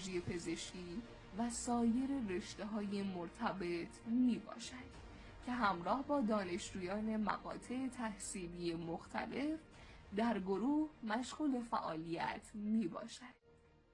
پزشکولوژی پزشکی و سایر رشته‌های مرتبط میباشد که همراه با دانشجویان مقاطع تحصیلی مختلف در گروه مشغول فعالیت میباشد.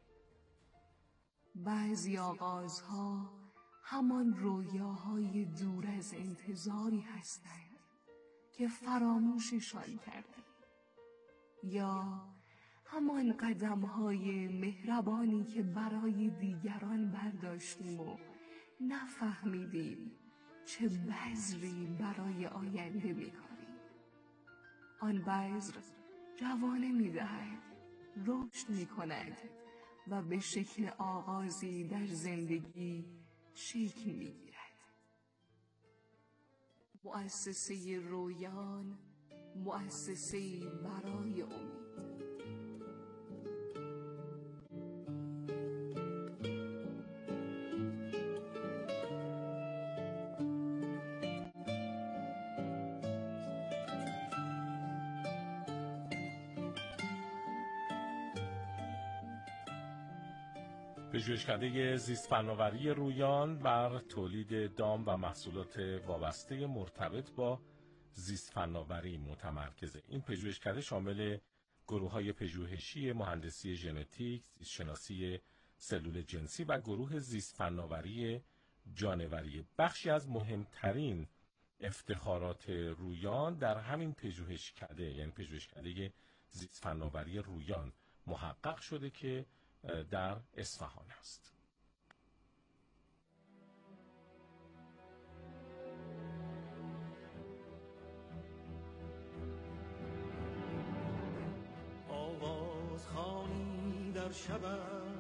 بعضی آغازها همان رویاهای دور از انتظاری هستند که فراموششان کردیم، یا همان قدم‌های مهربانی که برای دیگران برداشتیم و نفهمیدیم چه بذری برای آینده می‌کاریم. آن بذر جوانه می‌دهد، رشد می‌کند و به شکل آغازی در زندگی شکل می‌گیرد. مؤسسه رویان، مؤسسه برای امید. پژوهشکده زیست فناوری رویان بر تولید دام و محصولات وابسته مرتبط با زیست فناوری متمرکزه. این پژوهشکده شامل گروه‌های پژوهشی مهندسی ژنتیک، زیستشناسی سلول جنسی و گروه زیست فناوری جانوری. بخشی از مهمترین افتخارات رویان در همین پژوهشکده، یعنی پژوهشکده زیست فناوری رویان محقق شده که در اصفهان است. آواز خوانی در شبم،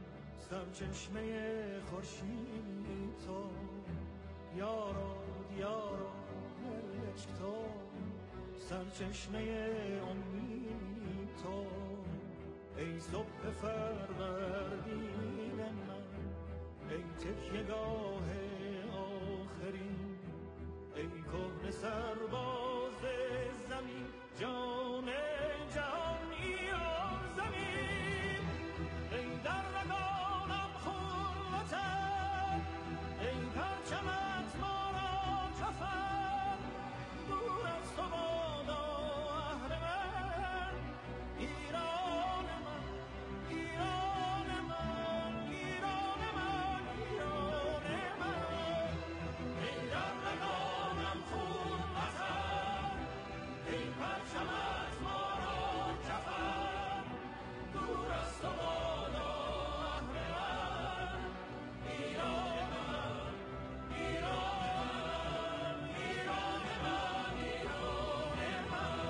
سرچشمه خورشید تو، یارو دیارو عشق تو، سرچشمه امید تو، ای صبح فروردین من، ای تکیه‌گاه آخرین، ای کهنه سرباز زمین، جان جهان ایران زمین، ای در رگانم خون وطن، ای پرچمت ما را کفن، دور از تو بادا اهرمن، ایران من، ایران من، ایران من، ایران من، ای در رگانم خون وطن، ای پرچمت ما را کفن، دور از تو بادا اهرمن، ایران من، ایران من، ایران من، ایران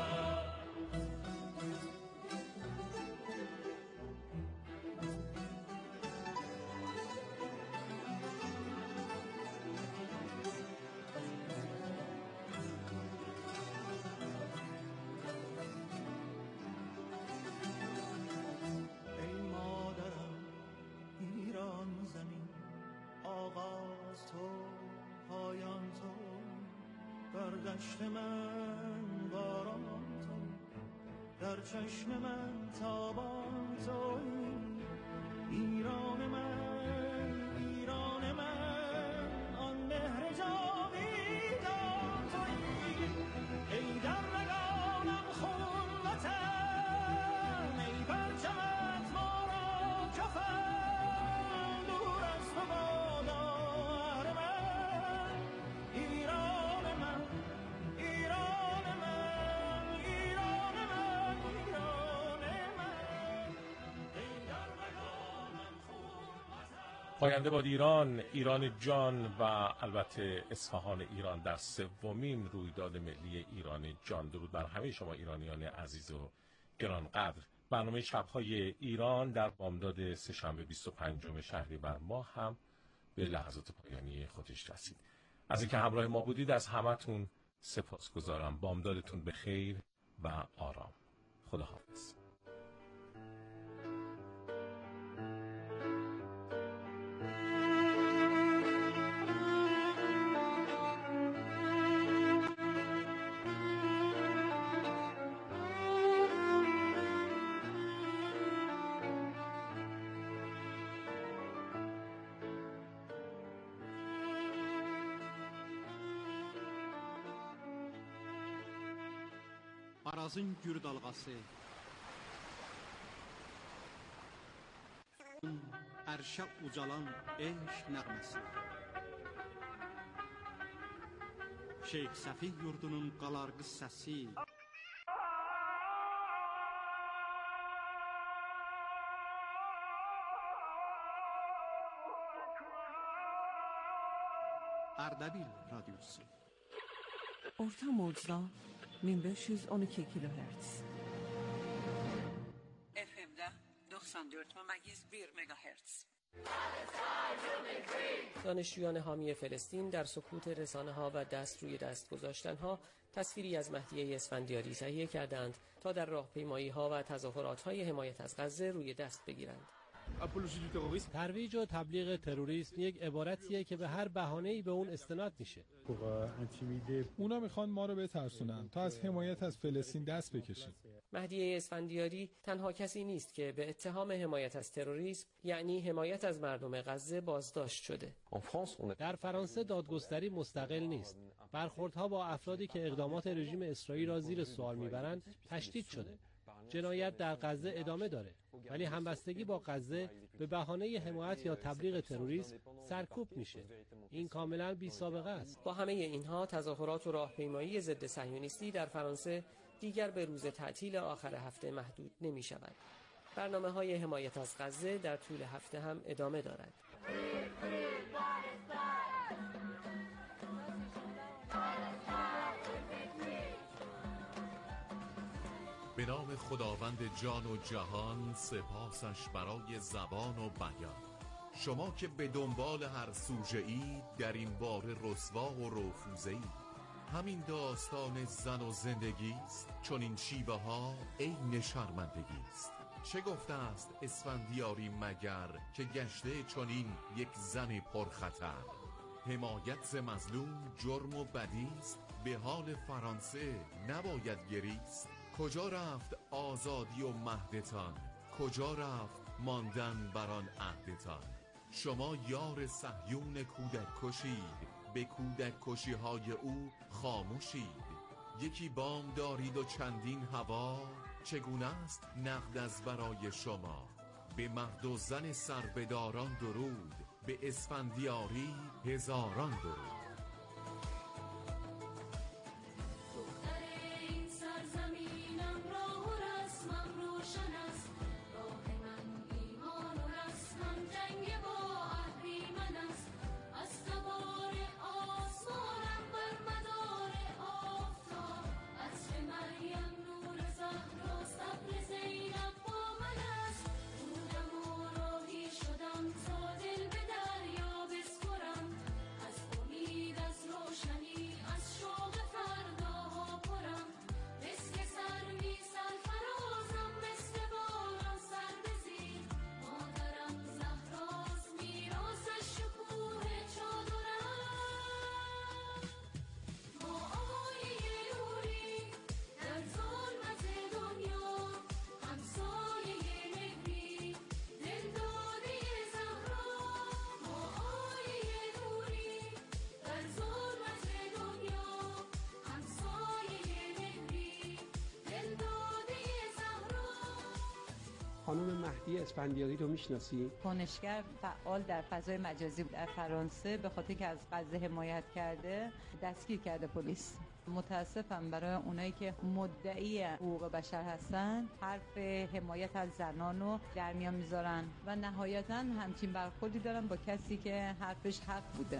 ای مادرم ایران زمین، آغاز تو پایان تو، در دشت من باران تو، در چشم من تابان تو، ایران من، ایران من، آن مهر جاویدان تویی، ای در رگانم خون وطن، ای پرچمت ما را کفن، دور از تو بادا اهرمن، ایران من، ایران من، ایران من، ایران من، ای در رگانم خون وطن. پاینده باد ایران، ایران جان و البته اصفهان ایران در سومین رویداد ملی ایران جان. درود بر همه شما ایرانیان عزیز و گرانقدر. برنامه شب‌های ایران در بامداد سه‌شنبه 25 شهریور ماه هم به لحظات پایانی خودش رسید. از اینکه همراه ما بودید از همتون سپاسگزارم. بامدادتون به خیر و آرام. خداحافظ. Arazın gür dalğası, ərşə ucalan eşq nəğməsi, Şeyx Səfih yurdunun qalarğı səsi, Ərdəbil radyosu. Orta mocda 1512 kilohertz. FM'de 94.1 مگاهرتز. دانشجویان حامی فلسطین در سکوت رسانه‌ها و دست روی دست گذاشتن‌ها تصویری از مهدیه اسفندیاری تهیه کردند تا در راهپیمایی‌ها و تظاهرات‌های حمایت از غزه روی دست بگیرند. ترویج و تبلیغ تروریسم یک عبارتیه که به هر بهانه‌ای به اون استناد میشه. اونا میخوان ما رو بترسونن تا از حمایت از فلسطین دست بکشیم. مهدیه اسفندیاری تنها کسی نیست که به اتهام حمایت از تروریسم یعنی حمایت از مردم غزه بازداشت شده. در فرانسه دادگستری مستقل نیست. برخوردها با افرادی که اقدامات رژیم اسرائیل را زیر سوال میبرند تشدید شده. جنایت در غزه ادامه داره، ولی همبستگی با غزه به بهانه حمایت یا تبلیغ تروریسم سرکوب میشه. این کاملا بی سابقه است. با همه اینها تظاهرات و راهپیمایی ضد صهیونیستی در فرانسه دیگر به روز تعطیل آخر هفته محدود نمی شود. برنامه‌های حمایت از غزه در طول هفته هم ادامه دارد. به نام خداوند جان و جهان، سپاسش برای زبان و بیان. شما که به دنبال هر سوژه‌ای در این باره رسوا و رفوزه‌ای، همین داستان زن و زندگی است، چون این شیوه ها عین شرمندگی است. چه گفته است اسفندیاری مگر که گشته چون این یک زن پرخطر؟ حمایت ز مظلوم جرم و بدی است، به حال فرانسه نباید گریست. کجا رفت آزادی و مهدتان؟ کجا رفت ماندن بران عهدتان؟ شما یار صهیون کودک کشید، به کودک کشی های او خاموشید. یکی بام دارید و چندین هوا، چگونه است نقد از برای شما؟ به مرد و زن سربداران درود، به اسفندیاری هزاران درود. خانم مهدیه اسفندیاری رو میشناسی؟ کنشگر فعال در فضای مجازی در فرانسه به خاطر که از غزه حمایت کرده دستگیر کرده پلیس. متاسفم برای اونایی که مدعی حقوق بشر هستن، حرف حمایت از زنان رو در میان میذارن و نهایتاً همچین برخوردی دارن با کسی که حرفش حق بوده.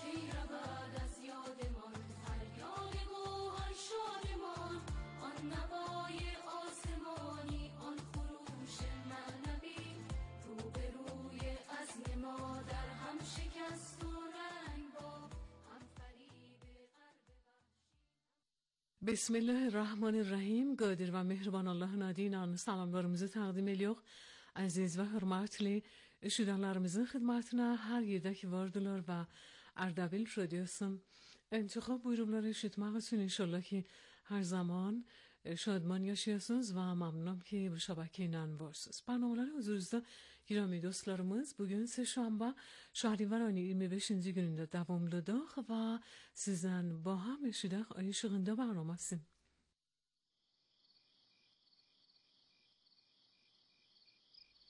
بسم الله الرحمن الرحیم. Qadir və mehriban Allahın adı ilə salamlarımızı təqdim edirik. Əziz və hörmətli eşidənlərimizin xidmətinə hər yerdə ki vardılar və Ardabil Radyosu'nun انتخاب buyurumları eşitmək üçün inşallah ki hər zaman şadman yaşayasınız və məmnunam ki bu şəbəkəylə varsınız. Proqramları huzurunuzda girami dostlarımız bugün Səhşənbə Şəhریور ayının 25-ci günündə davamlıdır və sizdən با هم eşidək ay işığında برنامه‌سیم.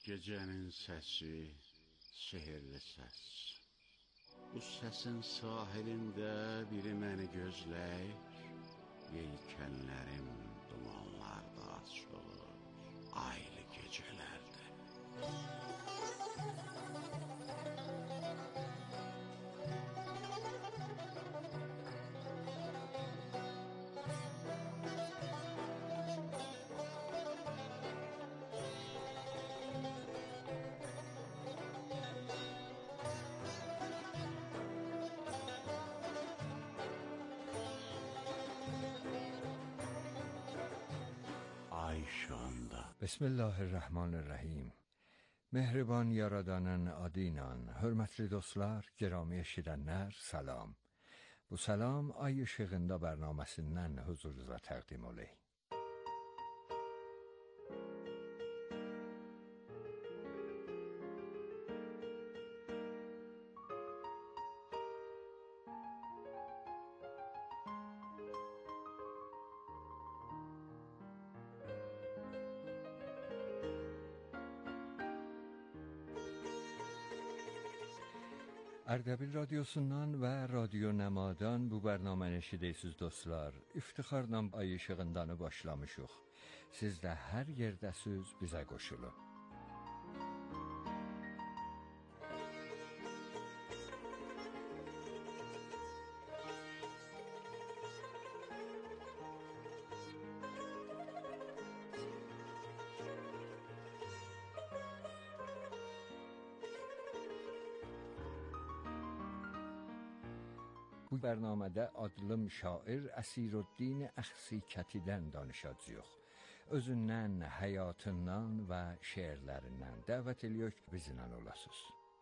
Gecenin səsi, sehirli səs. Bu səsin sahilində biri məni gözləyir. Yelkənlərim dumanlarda açılır, aylı gecələrdə. بسم الله الرحمن الرحیم. Mehriban yaradanın adıyla, hörmətli dostlar, girami eşidənlər, salam. Bu salam ay ışığında bərnaməsindən huzurunuza təqdim olay. Ərdəbil radyosundan və radyo Nəmadan bu bərnaməni eşidirsiniz dostlar. İftixarla ay ışığındanı başlamışıq. Siz də hər yerdəsiz, bizə qoşulun. Bu bərnamədə adlım şair Əsirüddin Əxsikətidən danışacağıq. Özündən, həyatından və şeirlərindən dəvət edirik, bizimlə olasınız.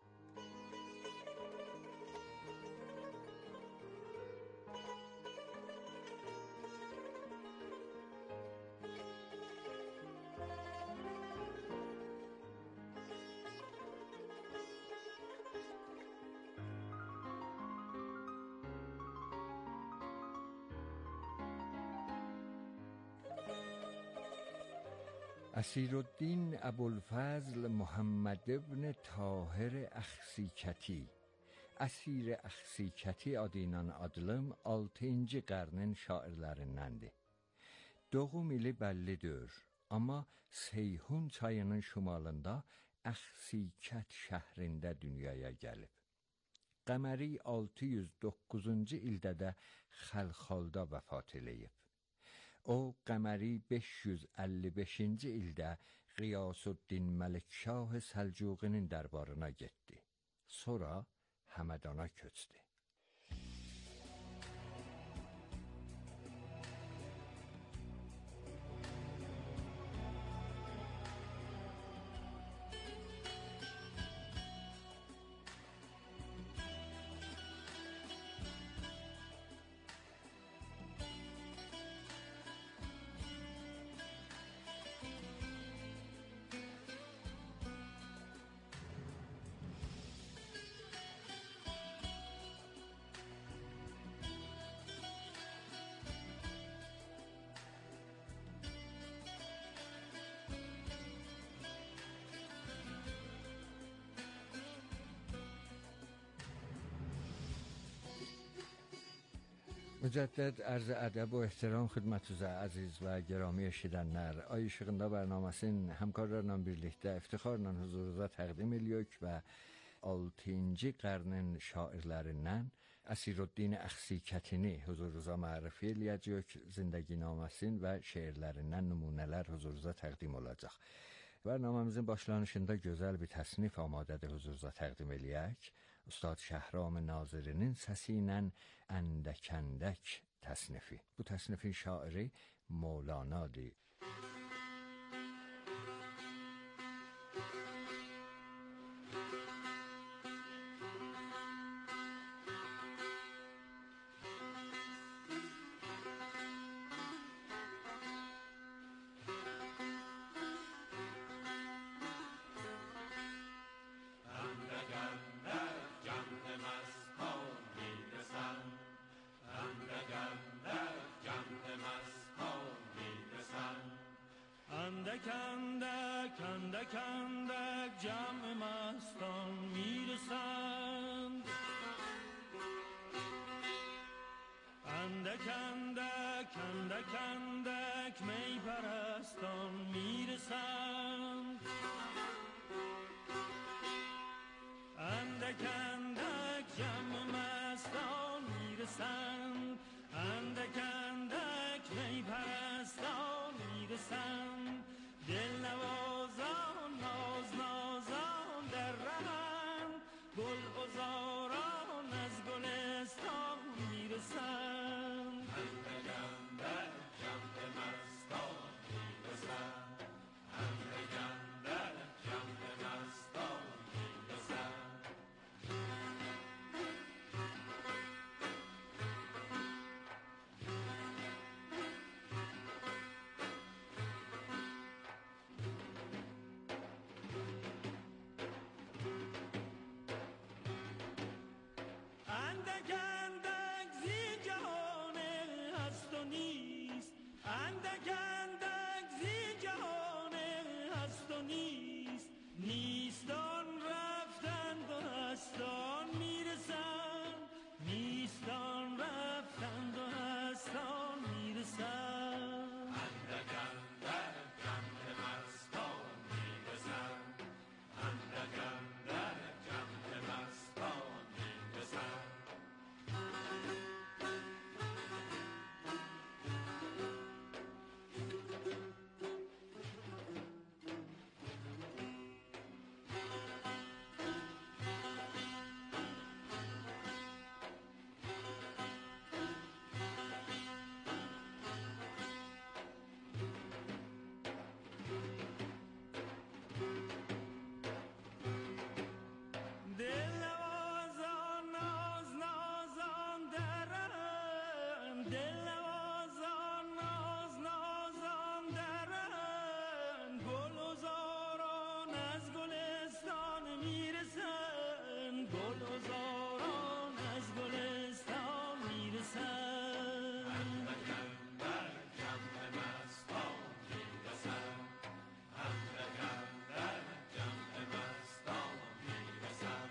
اسیرالدین ابوالفضل محمد ابن طاهر Əxsikəti, Əsir Əxsikəti adıyla adlım 6-cı qarnın şairlərindəndir. Doğum ili bəllidir, amma Seyhun çayının şimalında Əxsikət şəhrində dünyaya gəlib. Qəməri 609-cu ildə də Xəlxalda vəfat eləyib. O, qəməri 555-ci ildə Qiyasüddin Məlikşah Səlcuqinin dərbarına getdi. Sonra Həmədana köçdü. Mücəddəd ərz ədəb و احترام xidmətinizə əziz və gərami eşidənlər. Ay işığında bərnaməsinin həmkarlarla birlikdə iftixarla huzurunuza təqdim edirik və 6-cı qarnın şairlərindən Əsirüddin Əxsikətini huzurunuza mərifə eləyəcək, zindəginaməsinin və şeirlərindən nümunələr huzurunuza təqdim olacaq. Bərnaməmizin başlanışında gözəl bir təsnif amadədə huzurunuza təqdim eləyək. Ustad Şəhram Nazirinin səsi ilə Əndəkəndək təsnifi. Bu təsnifin şairi Mevlana'dır. Əndək, əndək, əndək, əndək جمع مستان میرسند، اندک اندک اندک اندک می پرستان میرسند، اندک اندک جمع مستان میرسند، اندک اندک می پرستان میرسند، دل نوازان ناز نازان در رهند، گل عذاران از گلستان میرسند، اندک اندک جمع مستان میرسند، اندک اندک جمع مستان میرسند. اندک اندک زین جهان هست و نیست، اندک اندک زین جهان هست و نیست، نیستان رفتند و هستان میرسند، نیستان رفتند و هستان میرسند، اندک اندک جمع مستان میرسند، اندک اندک جمع مستان میرسند. دل نوازان ناز نازان درند، دل نوازان ناز نازان درند، گل عذاران از گلستان میرسند، گل عذاران از گلستان میرسند، اندک اندک جمع مستان میرسند، اندک اندک جمع مستان میرسند.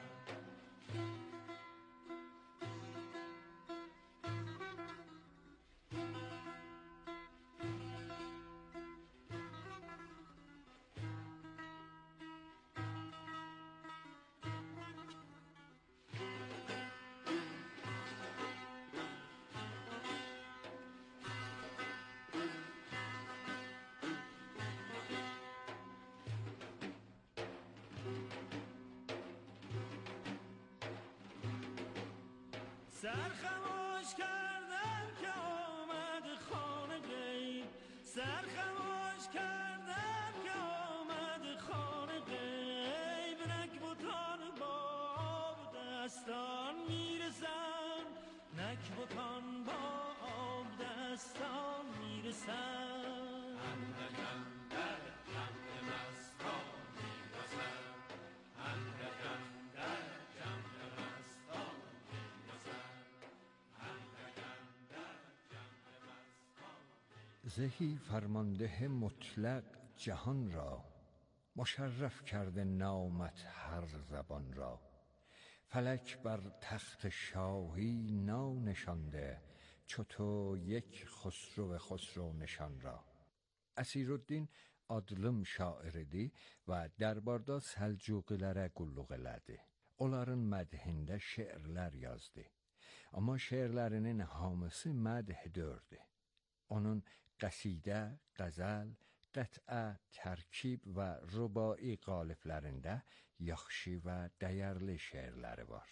سرخموش کردم که آمد خانه غیب، سرخموش کردم که آمد خانه غیب، نک بتان با آب دستان میرسند، نک بتان با آب دستان میرسند، اندک اندک جمع مستان میرسند، اندک اندک جمع مستان میرسند، اندک اندک جمع مستان. زهی فرمانده مطلق جهان را، مشرف کرده نامت هر زبان را، فلک بر تخت شاهی نو نشانده، چو تو یک خسرو خسرو نشان را. Əsirüddin adlım şair idi və dərbarda Səlcuqilərə qulluq elədi. Onların mədhində şeirlər yazdı. Amma şeirlərinin hamısı mədh dördü. Onun qəsidə, qəzəl, qətə, tərkib və rübai qaliblərində yaxşı və dəyərli şeirləri var.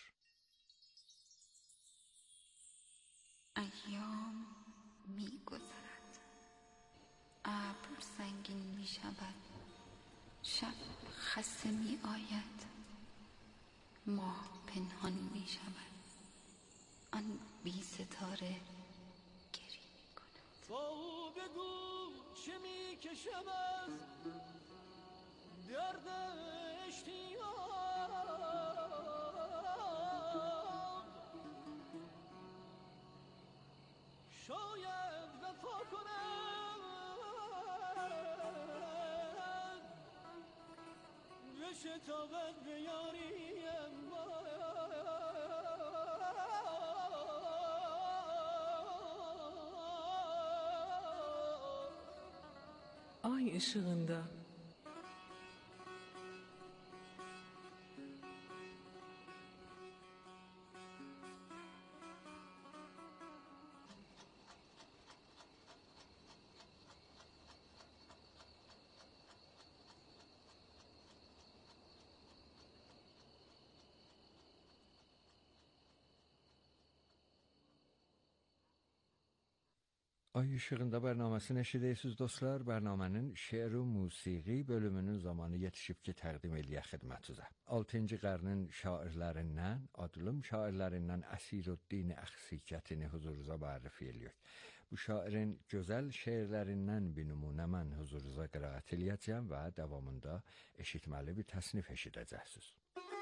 ایام می گذرد، ابر سنگین می شود، شب خسته می آید، ماه پنهان می شود، آن بی ستاره گری می کند. با بگو چه می کشم از درد اشتیاق، شاید وفا کند به شتابت به یاریم Ay ışığında. Ay ışığında bərnaməsi eşidirsiniz dostlar. Bərnamənin şeir və musiqi bölümünün zamanı yetişib ki, təqdim eləyək xidmətinizə. 6-cı qarnın şairlərindən, adlım şairlərindən Əsirüddin Əxsikətini huzurunuza mərifə eləyək. Bu şairin gözəl şeirlərindən bir nümunə mən huzurunuza qiraət eləyəcəm və davamında eşitməli bir təsnif eşidəcəksiniz.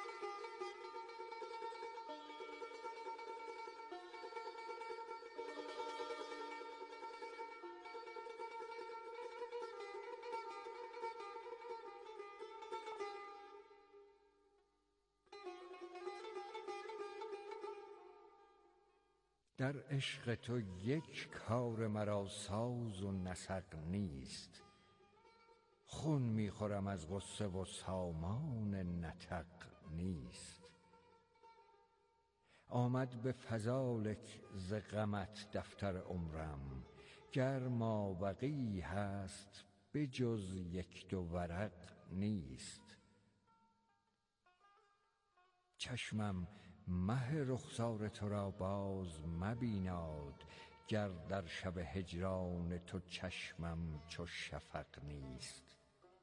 در عشق تو یک کار مرا ساز و نسق نیست، خون میخورم از غصه و سامان نطق نیست. آمد به فضالک ز غمت دفتر عمرم، گر مابقی هست به جز یک دو ورق نیست. چشمم مه رخسار تو را باز مبیناد، گر در شب هجران تو چشمم چو شفق نیست.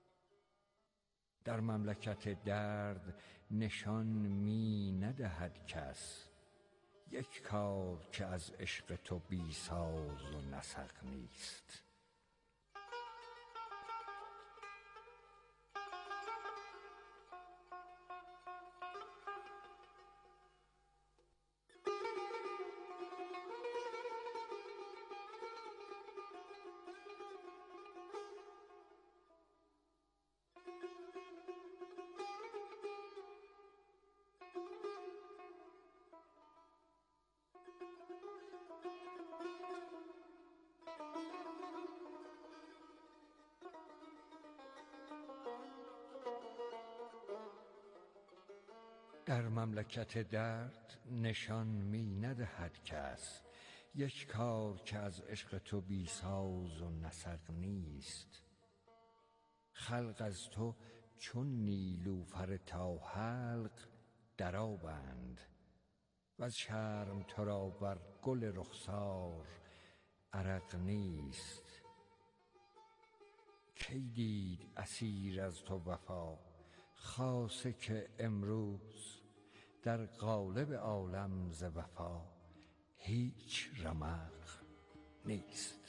در مملکت درد نشان می ندهد کس، یک کار که از عشق تو بی ساز و نسق نیست. در مملکت درد نشان می ندهد کس، یک کار که از عشق تو بی ساز و نسق نیست. خلق از تو چون نیلوفر تا حلق درآبند، وز شرم تو را بر گل رخسار عرق نیست. کی دید اسیر از تو وفا، خاصه که امروز در قالب عالم ز وفا هیچ رمق نیست.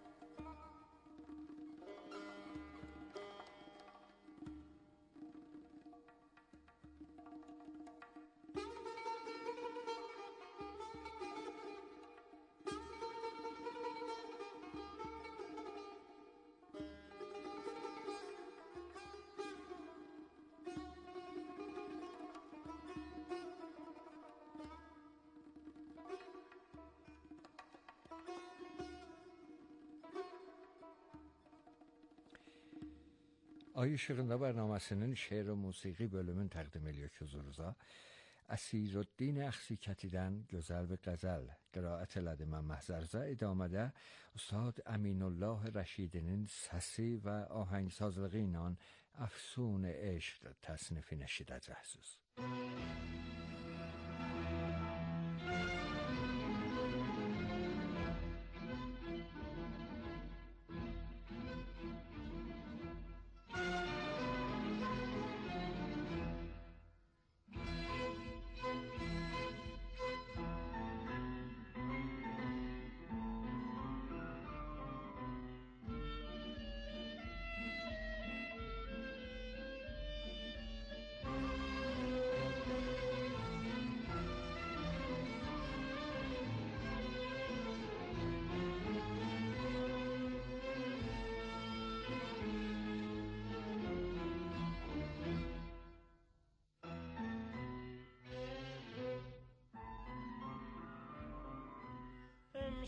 Ay ışığında bərnaməsinin şeir və musiqi bölümünü təqdim edirik huzurunuza. Əsirüddin Əxsikətidən gözəl bir qəzəl qiraət elədi mən məhzərzə. İdamədə Ustad Əminullah Rəşidinin səsi və ahəngsazlığı ilə Əfsun Eşq təsnifini eşidəcəksiniz.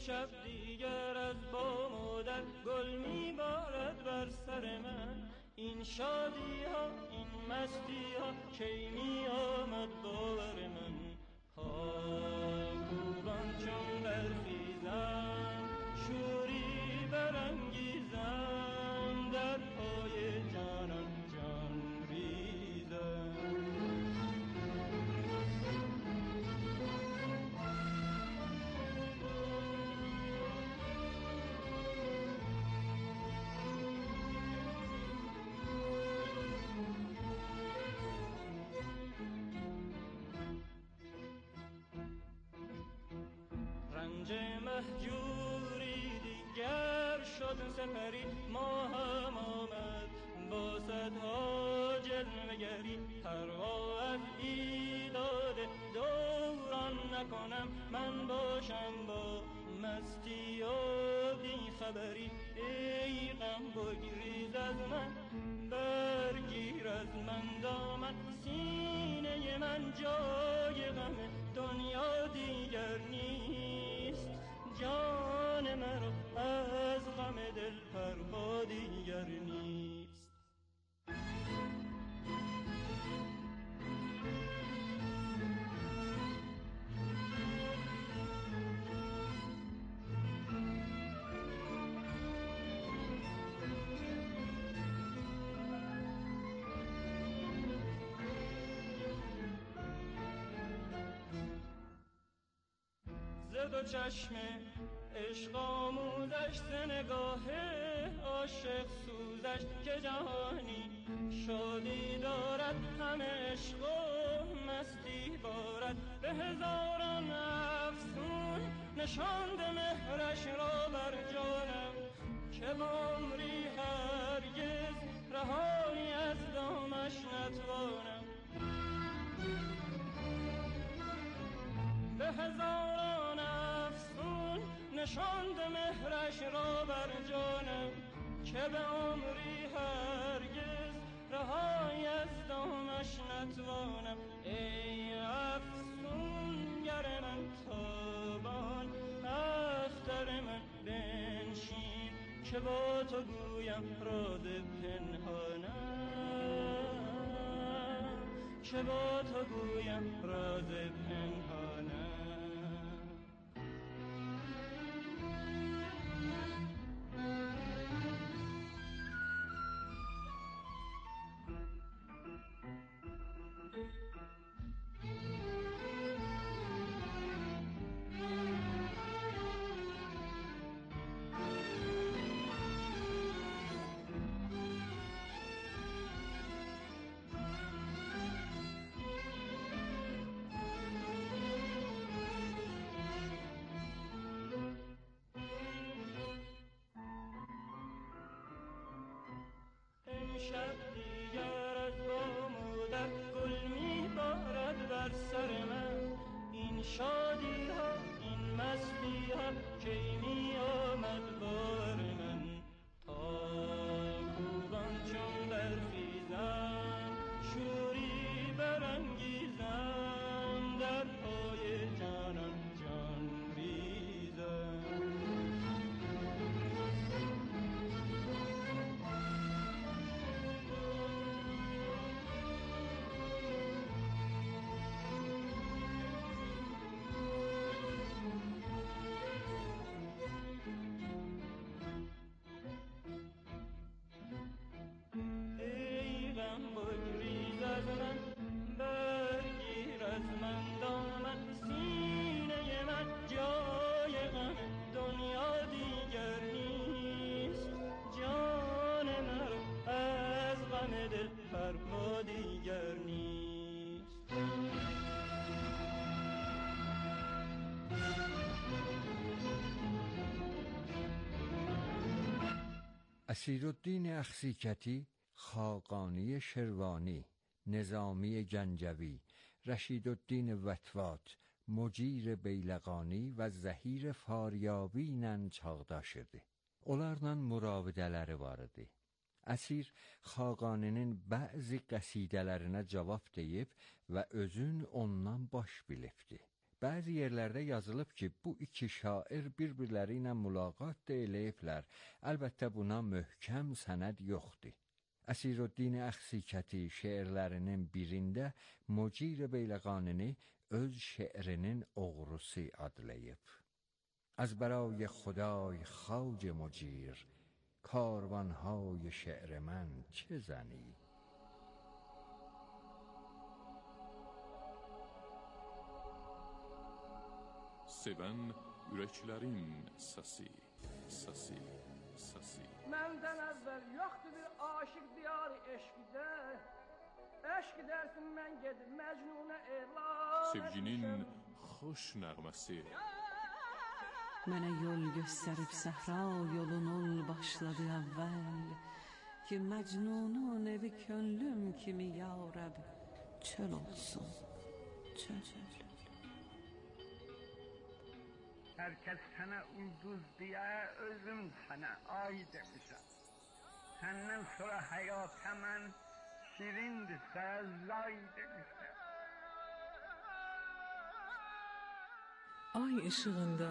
امشب دیگر از بام و در گل میبارد بر سر من. این شادی ها این مستی ها کی می آمد باور من. خوبان چون برخیزم شوری برانگیزم در پای جانان جان ریزم. رنج مهجوری دیگر شد سپری ماهم آمد با صدها جلوه‌گری. پروا از بیداد دوران نکنم من باشم با مستی و بیخبری. ای غم بگریز از من برگیر از من دامن. سینه من جای غم دنیا دیگر نیست. جان مرا از غم دل پروا دیگر نیست. دو چشم عشق آموزش ز نگاه عاشق سوزش که جهانی شادی دارد همه عشق و مستی بارد. به هزاران افسون نشاند مهرش را بر جانم که عمری هرگز رهایی از دامش نتوانم. به هزاران افسون نشاند مهرش را بر جانم که به عمری هرگز رهایی از دامش نتوانم. ای افسونگر من تابان اختر من بنشین که با تو گویم راز پنهانم. که با تو گویم راز پنهانم. امشب دیگر از بام و در گل میبارد بر سر من. این شادی ها این مستی ها کی می آمد بار من. تا خوبان چون برخیزم شوری برانگیزم در پای جانان جان ریزم. برگیر از من دامن. سینه من جای غم دنیا دیگر نیست. جان مرا از غم دل پروا دیگر نیست. اسیرالدین اخسیکتی، خاقانی شروانی، نظامی گنجوی، رشیدالدین وتوات، مجیر بیلقانی və Zəhir Faryabı ilə çağdaşırdı. Onlarla müravidələri var idi. Əsir Xaqaninin bəzi qəsidələrinə cavab deyib və özün ondan baş bilibdi. Bəzi yerlərdə yazılıb ki, bu iki şair bir-birləri ilə mülaqat da eləyiblər. Əlbəttə buna möhkəm sənəd yoxdur. Əsirüddin Əxsikəti şeirlərinin birində Mucir Beyləqanini öz şeirinin oğrusu adlayıb. از برای خدای خواجه مجیر کاروانهای شعر من چه زنی؟ Sevən ürəklərin səsi, səsi, səsi. Məndən əvvəl yoxdur bir aşıq diyarı eşqdə. Eşq dersin mən gedib Məcnunə elan. Sevginin xoş nəğməsi. Mənə yol göstərib səhra yolunun başladı əvvəl. Ki Məcnunun evi könlüm kimi ya Rəb çöl olsun, çöl. Herkes sana ulduz diye özüm sana ay demişim. Senden sonra hayat hemen şirindir sezai demişim. Ay ışığında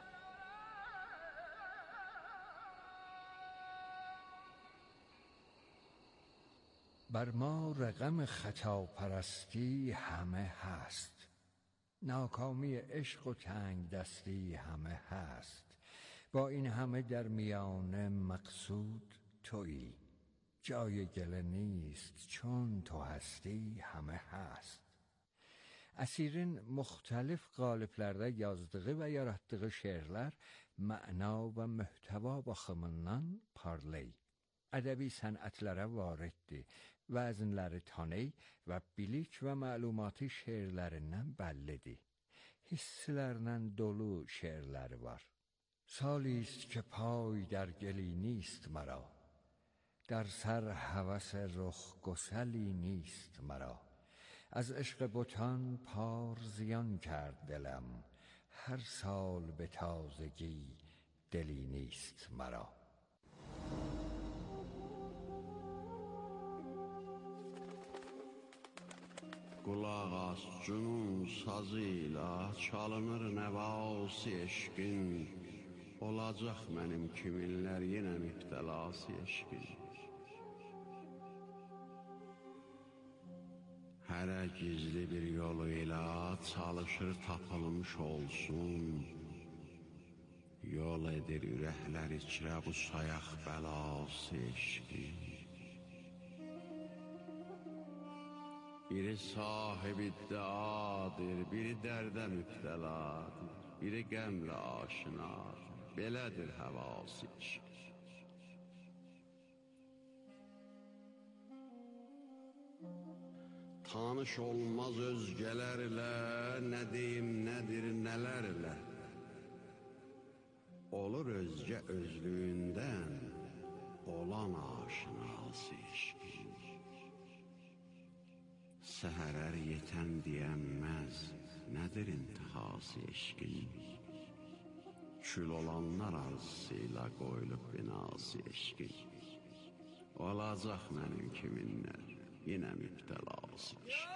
بر ما رقم خطا پرستی همه هست، ناکامی عشق و تنگ دستی همه هست. با این همه در میان مقصود تویی، جای گله نیست چون تو هستی همه هست.Əsirin müxtəlif qaliblərdə yazdığı və yaratdığı şeirlər məna və mühtəva baxımından parlay, ədəbi sənətlərə variddir, vəzinləri taney və bilik və məlumatı şeirlərindən bəllidir. Hisslərlə dolu şeirləri var. سالیست که پای در گلی نیست مرا، در سر هوس رخ گسلی نیست مرا. از عشق بتان پار زیان کرد دلم، هر سال به تازگی دلی نیست مرا. Qulaq as cünun sazıyla çalınır nəvası eşqin, olacaq mənim kiminlər yenə müptəlası eşqin. Hərə gizli bir yolu ilə çalışır tapılmış olsun, yol edir ürəklər içrə bu sayaq bəlası eşqin. Biri sahib iddiadır, biri dərdə müptəladır, biri qəmlə aşinadır, belədir həvası eşq. Tanış olmaz özgələrlə, nə deyim nədir nələrlə. Olur özgə özlüyündən, olan aşinası eşqin. Səhərər yetən deyənməz, nədir intihası eşqin? Kül olanlar arzusuyla qoyulub binası eşqin. Olacaq mənim kiminlər, yenə müptəlası eşqin.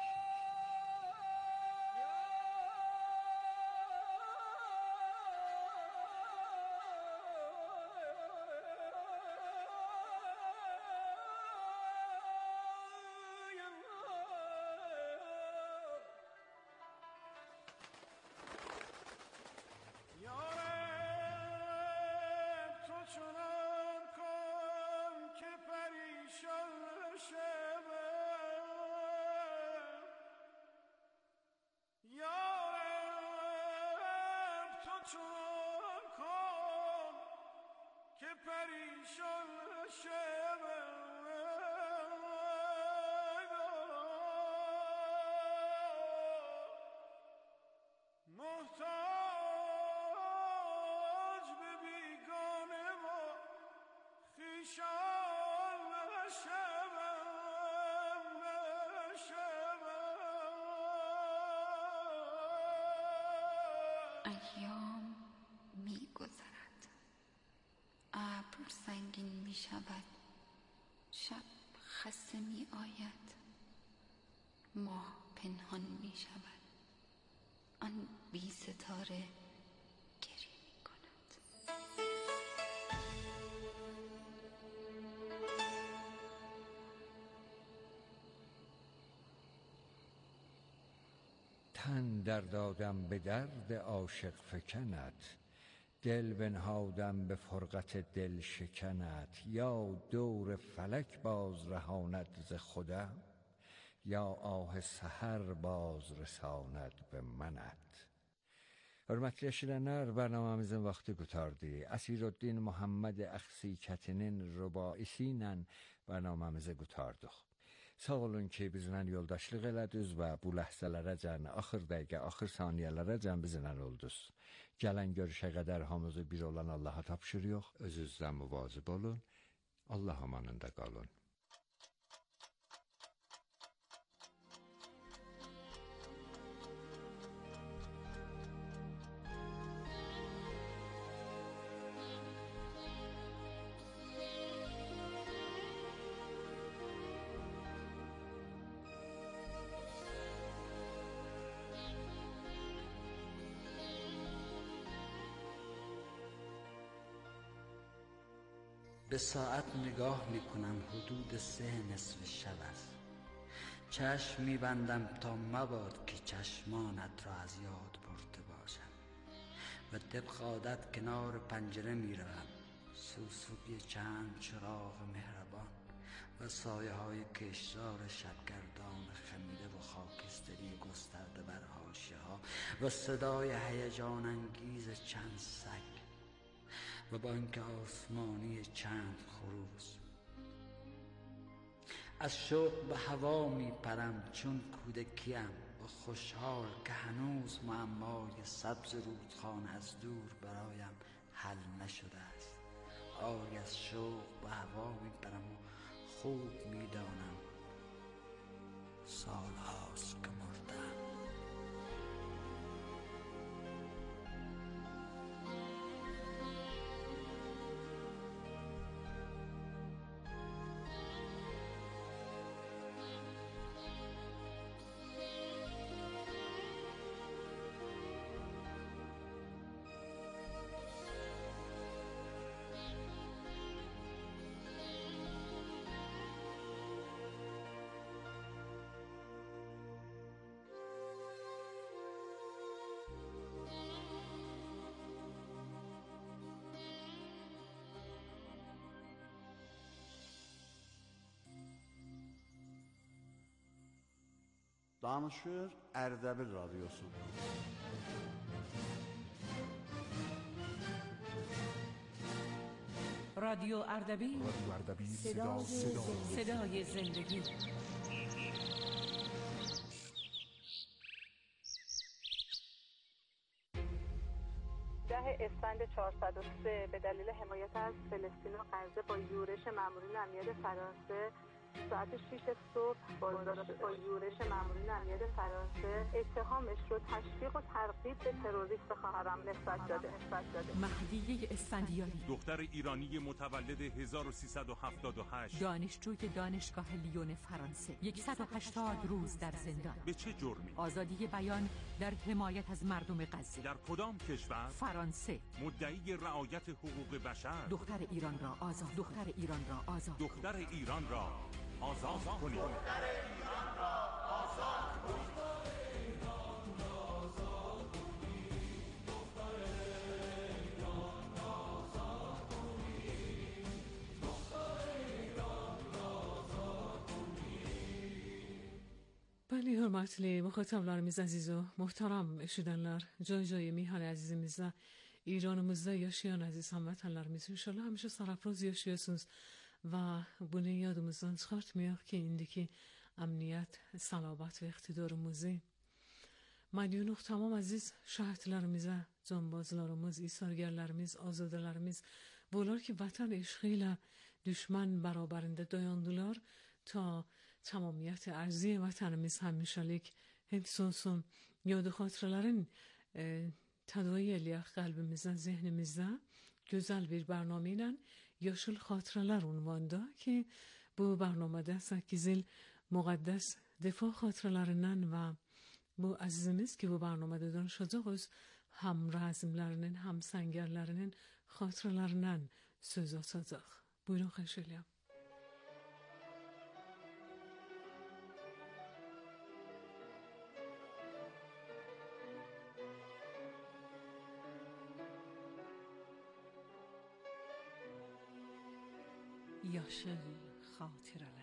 ایام می گذرد، ابر سنگین می شود، شب خسته می آید، ماه پنهان می شود. آن بی ستاره گریه می کند. تن در دادم به درد عاشق فکنت، دل بنهادم به فرقت دل شکنت. یا دور فلک باز رهاند ز خودم، یا آه سحر باز رساند به منت. Hörmətli eşidənlər, bərnaməmizin vaxtı qutardı. Əsirəddin Muhammed Əxsi Kətinin rübaisi ilə bərnaməmizi qutardıq. Sağ olun ki, bizlə yoldaşlıq elədiniz və bu ləhzələrəcən, axır dəqiqə, axır saniyələrəcən bizlə oldunuz. Gələn görüşə qədər hamımızı bir olan Allaha tapşırıq. Özünüzdən müvazib olun. Allah amanında qalın. به ساعت نگاه میکنم، حدود 3 نصف شب است. چشم میبندم تا مباد که چشمانت را از یاد برده باشم و طبق عادت کنار پنجره میروم. سوسوی چند چراغ مهربان و سایه های کشدار شبگردان خمیده و خاکستری گسترده بر حاشیه ها و صدای هیجان انگیز چند سگ و بانک آسمانی چند خروس. از شوق به هوا می پرم چون کودکیم و خوشحال که هنوز معمای سبز رودخانه از دور برایم حل نشده است. آری از شوق به هوا می پرم و خوب می دانم سال هاست که مردم. Danışır Ərdəbil Radyosu. رادیو اردبیل، صدای زندگی. اسفند 403 به دلیل حمایت از فلسطین و غزه با یورش مامورین امنیت فرانسه ساعت 6 صبح با یورش مامورین امنیت فرانسه اتهامش رو تشویق و ترغیب به تروریسم خواهرم نسبت داده. مهدیه اسفندیاری، دختر ایرانی متولد 1378، دانشجوی دانشگاه لیون فرانسه، 180 روز در زندان. به چه جرمی؟ آزادی بیان در حمایت از مردم غزه. در کدام کشور؟ فرانسه. مدعی رعایت حقوق بشر. دختر ایران را آزاد، دختر ایران را آزاد، دختر ایران را آزاد کنید. دختر ایران را آزاد کنید. Bəli, hörmətli müxatablarımız əziz və möhtərəm eşidənlər, joy mihal əzizimizdə, İranımızda yaşayan əziz həmvətənlərimiz inşallah həmişə sarafroz yaşayasınız və bunu yadımızdan çıxartmayaq ki, indiki əmniyyət, salabat və iqtidarımızı mədyunuq tamam əziz şəhidlərimizə, canbazlarımız, isargərlərimiz, azadələrimiz, bunlar ki, vətən eşqi ilə düşmən bərabərində dayandılar ta tamamiyyət ərzi vətənimiz həmişəlik hifz olsun. Yad xatirələrin tədavi eləyək qəlbimizdən, zehnimizdə gözəl bir برنامه ilə Yaşıl Xatirələr ünvanında ki, bu برنامədə 8 il müqəddəs dəfa xatirələrindən və Bu əzizimiz ki, bu barnamədə danışacaq öz həm rəzmlərinin, həm səngərlərinin xatirələrindən söz açacaq. Buyurun, xahiş edirəm. Yaşıl xatirələr.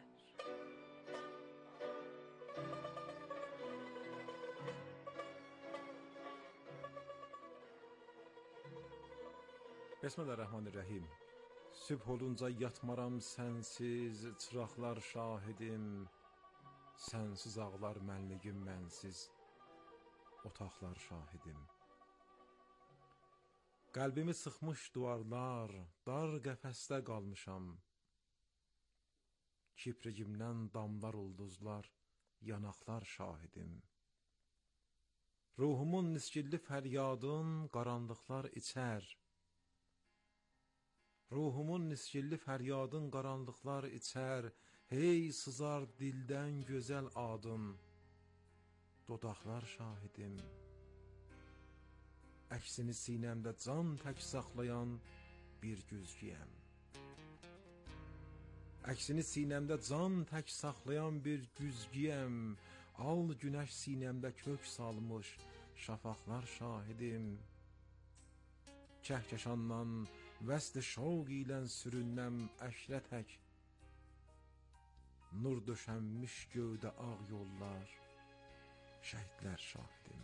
Bismillahirrahmanirrahim. Sübh olunca yatmaram sənsiz, çıraqlar şahidim. Sənsiz ağlar mənligim mənsiz, otaqlar şahidim. Qəlbimi sıxmış duvarlar, dar qəfəsdə qalmışam. Kipricimdən damlar ulduzlar, yanaqlar şahidim. Ruhumun nisgilli fəryadın qaranlıqlar içər. Ruhumun nisgilli fəryadın qaranlıqlar içər. Hey sızar dildən gözəl adın, dodaqlar şahidim. Əksini sinəmdə can tək saxlayan bir güzgiyəm. Əksini sinəmdə can tək saxlayan bir güzgiyəm. Al günəş sinəmdə kök salmış, şafaqlar şahidim. Kəhkəşandan vəsd-i şavq ilə sürünəm əşrə tək. Nur döşənmiş gövdə ağ yollar, şəhidlər şahidim.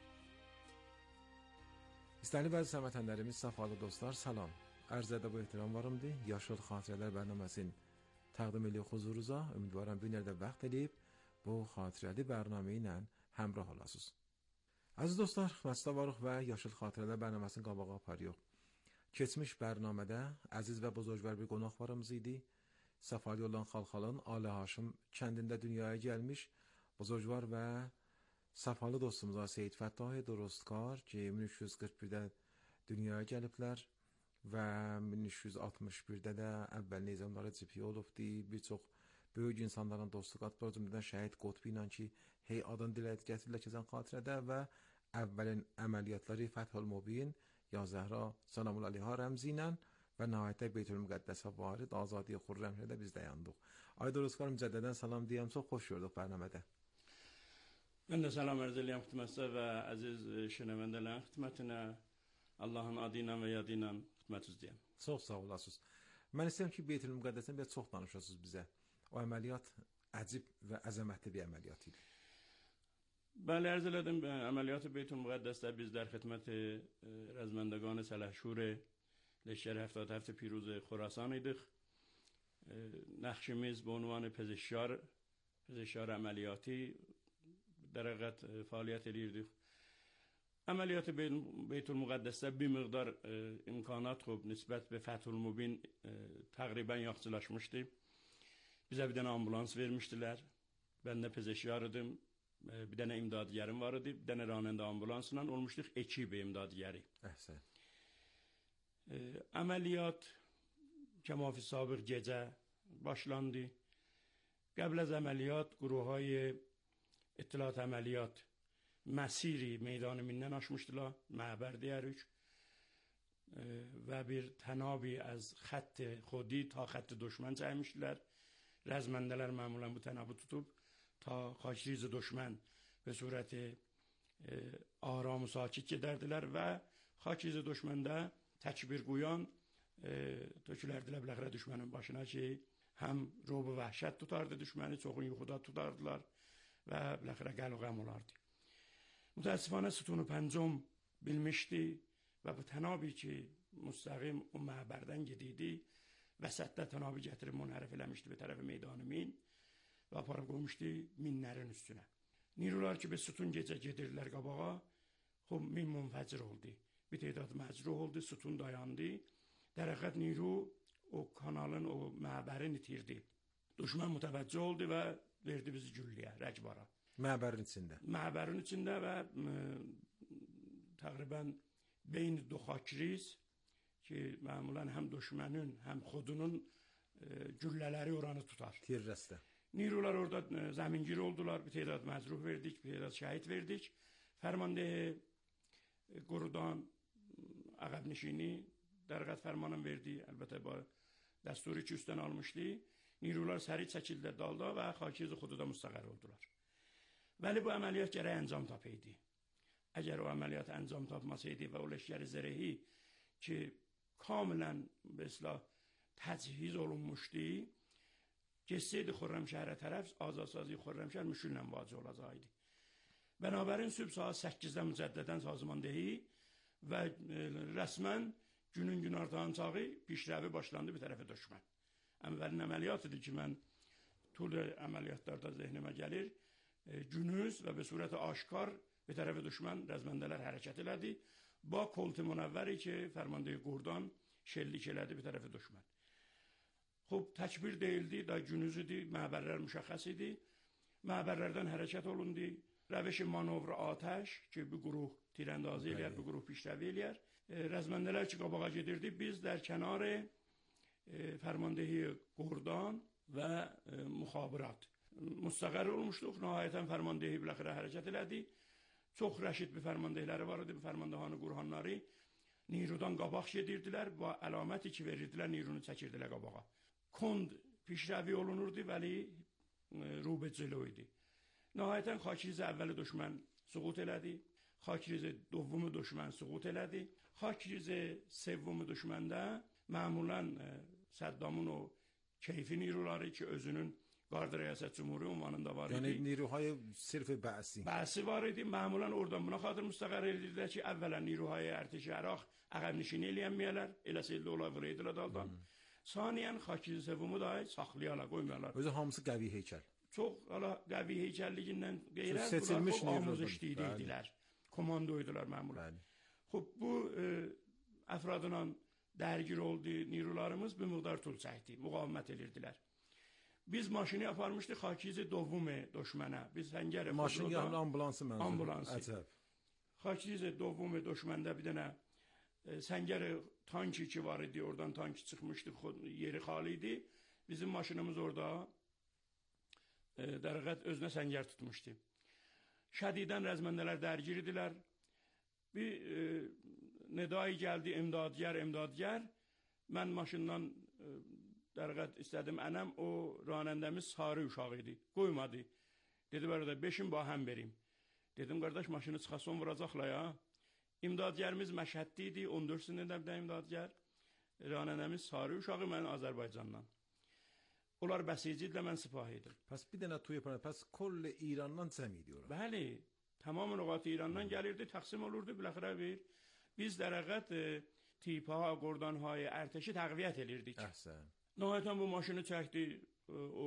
İstəyili bəzi səmətənlərimiz, səfalı dostlar, salam. Ərz edəb bu ehtiramlarımdır. Yaşıl xatirələr bərnaməsini təqdim edirik huzurunuza. Ümidvaram bir yerdə vaxt edib bu xatirəli bərnamə ilə həmrah olasınız. Əziz dostlar, xidmətdə varıq və Yaşıl xatirələr bərnaməsini qabağa aparırıq. Keçmiş bərnamədə əziz və buzurgvar bir qonaqlarımız idi. Səfalı olan Xalxalın Ali Haşim kəndində dünyaya gəlmiş buzurgvar və Səfalı dostumuza Seyid Fəttahi Durustkar ki 1341-də dünyaya gəliblər və 1361-də də əvvəl nizamları cipi olubdu. Bir çox böyük insanların dostluq atlar cümlədən Şəhid Qutbi ilə ki hey adın dilə gətirirlər keçən xatirədə və əvvəlin əməliyyatları Fəthül Mubin ya Zəhra Salamul Aleyha rəmzi ilə və nəhayətdə Beytül Müqəddəsə varid Azadi Xürrəmdə biz dayandıq. Ay Durustkar mücəddədən salam deyəm, çox xoş gördük bərnamədə. Mən də salam ərz eləyəm xidmətinizə və əziz şənəvəndələrin xidmətinə Allahın adı ilə və yadı ilə xidmət üzrəyəm. Çox sağ olasınız. Mən istəyirəm ki, Beytül Müqəddəsdən biraz çox danışasınız bizə. O əməliyyat əcib və əzəmətli bir əməliyyat idi. Bəli, ərz elədim. Əməliyyat Beytül Müqəddəsdə biz در خدمت رزمندگان سلحشور لشکر 77 پیروز خراسان idik. نقشimiz به عنوان پزشکار عملیاتی در حقیقت فعالیت edirdik. Əməliyyat Beytül Müqəddəsdə bir miqdar imkanat xub nisbət به Fəthül Mubin təqribən yaxşılaşmışdı. Bizə bir dənə ambulans vermişdilər. Ben de pezeşkar idim. Bir dənə imdadgərim var idi. Bir dənə ranəndə ambulansla olmuşduq ekib imdadgəri. Əhsən. Əməliyyat kəmafi sabıq gecə başlandı. Qəbl az əməliyyat Guruhhay İttilat əməliyyat məsiri meydanı mindən aşmışdılar. Məbər deyərik. Və bir tənabi az xətt xodi ta xətt düşmən çəkmişdilər. Rəzməndələr məmulən bu tənabı tutub ta xaçriz düşmən به صورت آرام و ساکت gedərdilər və xaçriz düşməndə təkbir qoyan tökülərdilər biləxərə düşmənin başına ki həm robu vəhşət tutardı düşməni, çoxun yuxuda tutardılar və biləxərə qəl və qəm olardı. Mütəəssifانه sütunu pəncüm bilmişdi və bu tənabi ki müstəqim o məbərdən gediydi vəsətdə tənabi gətirib münhərif eləmişdi bir tərəfi meydanı min və aparıb qoymuşdu minlərin üstünə. Nirular ki, bir sütun gecə gedirlər qabağa, xub min munfəcir oldu. Bir təhdad məcruh oldu, sütun dayandı. Dərəqət Niru o kanalın, o məbərin itirdi. Düşmən mütəvəccə oldu və verdi bizi gülləyə, rəqbara. Məbərin içində? Məbərin içində və təqribən beyn do xaçriz ki, məmulən həm düşmənin, həm xodunun güllələri oranı tutar. Tirrəstə. Nirular orada zemingir oldular. Bir تعداد məcruh verdik, bir تعداد şəhid verdik. Fərmandehi qurudan əqəb nişini dərqət fərmanın verdi. Əlbəttə bu dəsturu ki üstdən almışdı. Nirular səri çəkildi dalda və Xakiz xududa müstəqər oldular. Vəli bu əməliyyat gərək əncam tapaydı. Əgər o əməliyyat əncam tapmasaydı və o leşkəri zərəhi ki kamilən mesela təchiz olunmuşdu, geçseydi Xürrəmşəhərə tərəf azadsazi Xürrəmşəhər müşküllə vacib olacaqdı. Bənabərin sübh saat 8-də mücəddədən sazmandehi və rəsmən günün gün artan çağı pişrəvi başlandı bir tərəfə düşmən. Əvvəlin əməliyyatıdır ki, mən tül əməliyyatlarda zehnimə gəlir. Günüz və bir surət aşkar bir tərəfə düşmən rəzməndələr hərəkət elədi. Ba kolti münəvvəri ki, fərmandeyi qurdan şellik elədi bir tərəfə düşmən. Xub, təkbir deyildi, da günüz idi, məbərlər müşəxəs idi. Məbərlərdən hərəkət olundu. Rəveş manovr atəş ki, bir quruh tirəndazı eləyər, bir quruh pişrəvi eləyər. Rəzməndələr ki, qabağa gedirdi. Biz در کنار فرماندهی قردان və müxabirat müstəqər olmuşduq. Nəhayətən fərmandehi biləxirə hərəkət elədi. Çox rəşid bir fərmandehləri var idi. Fərmandehanı qurhanları Nirudan qabaq gedirdilər. Bu əlaməti ki verirdilər, Nirunu çəkirdilər qabağa. Kond pişrəvi olunurdu, vəli rubecelo idi. Nəhayətən Xakiriz əvvəli düşmən süqut elədi. Xakiriz dovumu düşmən süqut elədi. Xakiriz sevvumu düşməndə məmulən Səddamın o keyfi niruları ki özünün Qardı Rəyasət Cumhuri ünvanında var idi. Yəni niruhay sirf bəsi. Bəsi var idi. Məmulən oradan buna xatir müstəqər edirdilər ki, əvvələn niruhay ərtişi Əraq əqəb nişini eləyənməyələr. Eləsəyildə olay vuraydılar daldan. Saniyən Xakiriz sevvumu da saxlayarlar, qoymayarlar. Özü hamısı qəvi heykəl. Çox qəvi heykəlliyindən qeyrə bunlar çox amuz işləyirdiler. Komandoydular məmulən. Xub, bu əfradla dərgir oldu nirularımız bir miqdar tul çəkdi, müqavimət edirdilər. Biz maşını aparmışdıq Xakiz dovumu düşmənə. Biz səngər maşını yəni ambulansı mənzil. Ambulansı. Əcəb. Xakiz dovumu düşməndə bir dənə səngər tanki ki var idi, oradan tanki çıxmışdı, yeri xali idi. Bizim maşınımız orada dərəqət özünə səngər tutmuşdu. Şədidən rəzməndələr dərgir idilər. Bir nedai gəldi, imdadgər. Mən maşından dərəqət istədim, ənəm o ranəndəmiz sarı uşağı idi. Qoymadı. Dedi, bərədə, 5'in bahəm verim. Dedim, qardaş, maşını çıxason vuracaqlar ya. İmdadgərimiz Məşhəddi idi, 14 sinirdə bir də imdadgər. Ranəndəmiz sarı uşağı, mən Azərbaycandan. Onlar bəsicidirlər, mən sipahi idim. Pəs bir dənə toy yapar, pəs koll İrandan cəm idi ora. Bəli, tamam nöqat İrandan gəlirdi, təqsim olurdu, biləxirə bir. Biz dərəqət tipha, qordanhay, ərtəşi təqviyyət elirdik. Əhsən. Nəhayətən bu maşını çəkdi o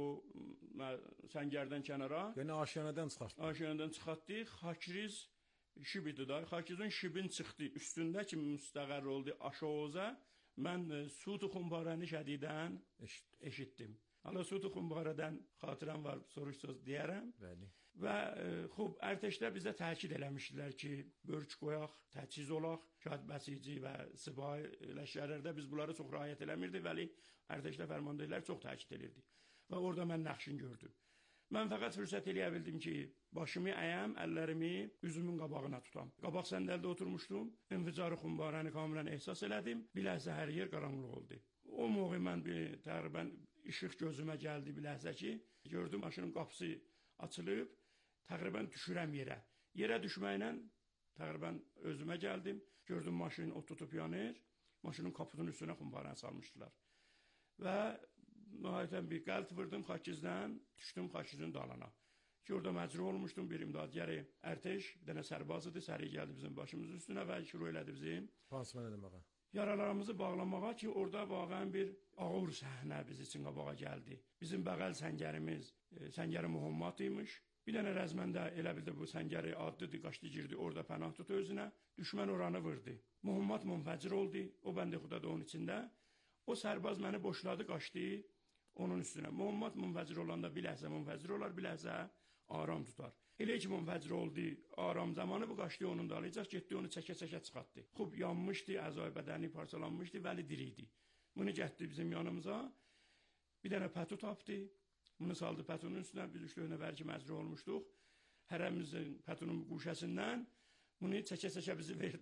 səngərdən kənara. Yəni aşiyanədən çıxartdı. Aşiyanədən çıxartdı. Xakiriz şib idi da. Xakirizin şibin çıxdı. Üstündə ki müstəqər oldu aşağıza. Mən Sutu Xumbarəni şədidən eşitdim. Hala Sutu Xumbarədən xatirəm var, soruş söz deyərəm. Bəli. Və xub, ərtəşlər bizə təkid eləmişdilər ki, börk qoyaq, təchiz olaq, şahid bəsici və sipahi ləşkərlərdə biz bunları çox rayət eləmirdi, vəli ərtəşlər fərmandehlər çox təkid elirdi. Və orada mən nəxşin gördüm. Mən fəqət fürsət eləyə bildim ki, başımı əyəm, əllərimi üzümün qabağına tutam. Qabaq səndəldə oturmuşdum, inficarı Xumbarəni kamilən ehsas elədim, bir ləhzə hər yer qaranlıq oldu. O moğu mən təqribən işıq gözümə gəldi bir ləhzə ki, gördüm maşının qapısı açılıb, təqribən düşürəm yerə. Yerə düşməklə təqribən özümə gəldim, gördüm maşının o tutub yanır, maşının kaputun üstünə Xumbarəni salmışdılar. Və nəhayətən bir qəlt vurdum Xakizdən, düşdüm Xakizin dalına. Ki orada məcruh olmuşdum, bir imdadgəri ərtəş, bir dənə sərbaz idi, səri gəldi bizim başımız üstünə və şuru elədi bizim. Pansuman edəməyə. Yaralarımızı bağlamağa ki, orada vaqən bir ağır səhnə biz üçün qabağa gəldi. Bizim bəğəl səngərimiz, səngəri Muhammed imiş. Bir dənə rəzməndə elə bildi bu səngəri adlıdır, qaçdı girdi, orada pənah tutdu özünə. Düşmən oranı vurdu. Muhammed munfəcir oldu, o bəndə xuda da onun içində. O sərbaz məni boşladı, qaçdı onun üstünə. Muhammed munfəcir olanda bir ləhzə munfəcir olar, bir ləhzə aram tutar. Elə ki munfəcir oldu, aram zamanı bu qaçdı onun dalayacaq, getdi onu çəkə-çəkə çıxartdı. Xub, yanmışdı, əzay bədəni parçalanmışdı, vəli diri idi. Bunu gətdi bizim yanımıza, bir dənə pətu tapdı, Bunu saldı Patonun üstünə, biz 3 nəfər ki məcruh olmuşduq. Hərəmizin Patonun quşəsindən bunu çəkə-çəkə